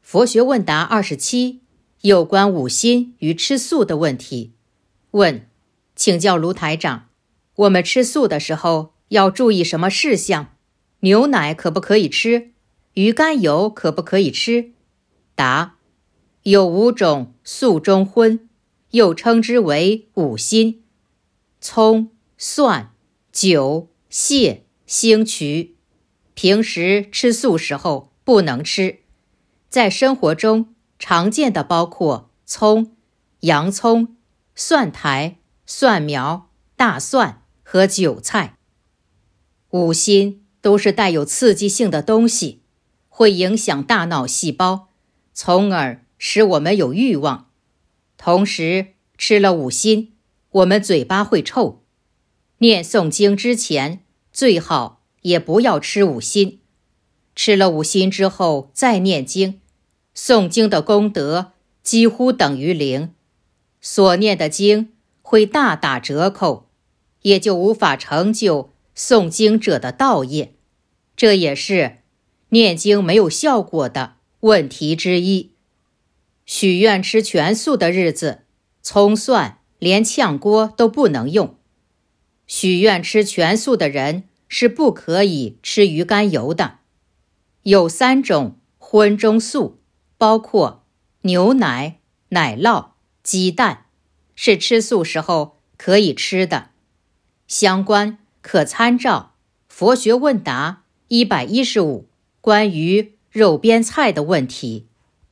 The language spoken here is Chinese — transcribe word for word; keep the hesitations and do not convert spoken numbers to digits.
佛学问答二十七，有关五辛与吃素的问题。问：请教卢台长，我们吃素的时候要注意什么事项？牛奶可不可以吃？鱼肝油可不可以吃？答：有五种素中荤，又称之为五辛：葱、蒜、酒、蟹、兴渠。平时吃素时候不能吃。在生活中常见的包括葱、洋葱、蒜苔、蒜苗、大蒜和韭菜。五辛都是带有刺激性的东西，会影响大脑细胞，从而使我们有欲望。同时，吃了五辛，我们嘴巴会臭。念诵经之前，最好也不要吃五辛。吃了五辛之后再念经，诵经的功德几乎等于零，所念的经会大打折扣，也就无法成就诵经者的道业，这也是念经没有效果的问题之一。许愿吃全素的日子，葱蒜连炝锅都不能用。许愿吃全素的人是不可以吃鱼肝油的。有三种荤中素，包括牛奶、奶酪、鸡蛋，是吃素时候可以吃的。相关可参照佛学问答一百一十五关于肉边菜的问题。